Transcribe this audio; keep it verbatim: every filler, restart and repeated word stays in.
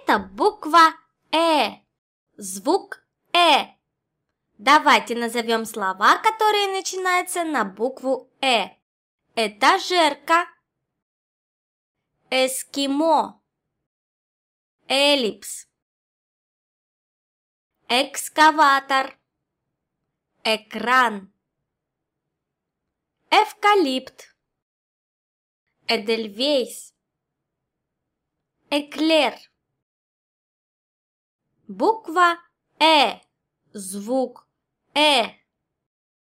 Это буква Э. Звук Э. Давайте назовем слова, которые начинаются на букву Э. Этажерка, эскимо, эллипс, экскаватор, экран, эвкалипт, эдельвейс, эклер. Буква Э. Звук Э.